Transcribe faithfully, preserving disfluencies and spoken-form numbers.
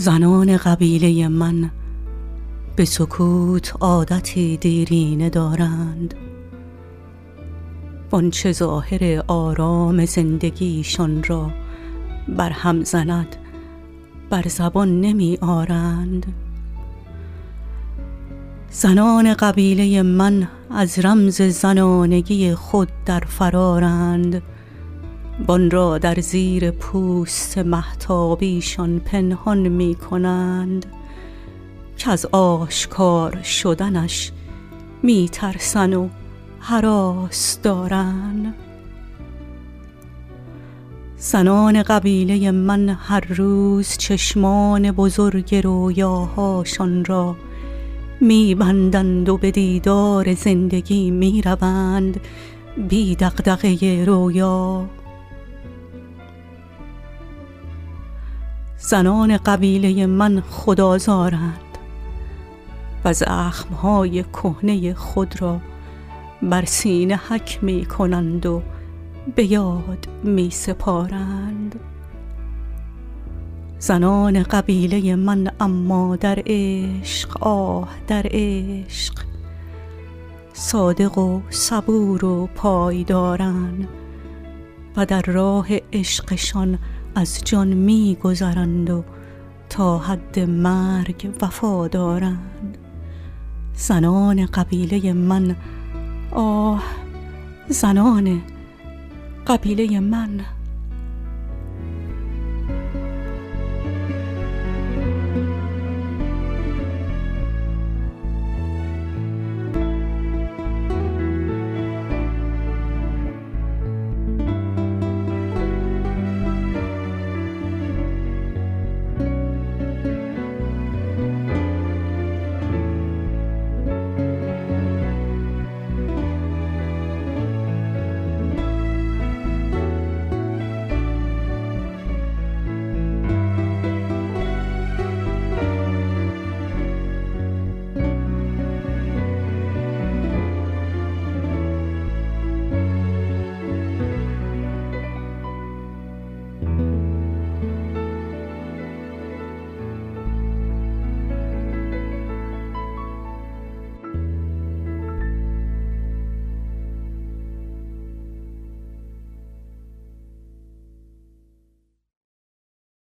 زنان قبیله من به سکوت عادتی دیرینه دارند، وانچه ظاهر آرام زندگیشان را بر هم زند بر زبان نمی آرند. زنان قبیله من از رمز زنانگی خود در فرارند، وان را در زیر پوست مهتابیشان پنهان می کنند که از آشکار شدنش می ترسن و هراس دارند. زنان قبیله من هر روز چشمان بزرگ رویاهاشان را می بندند و به دیدار زندگی می روند بی دغدغه رویا. زنان قبیله من خدازارند و زخمهای کهنه خود را بر سینه حک می کنند و به یاد می سپارند. زنان قبیله من اما در عشق، آه در عشق، صادق و صبور و پایدارند و در راه عشقشان از جان می گذرند و تا حد مرگ وفا دارند. زنان قبیله من، آه زنان قبیله من.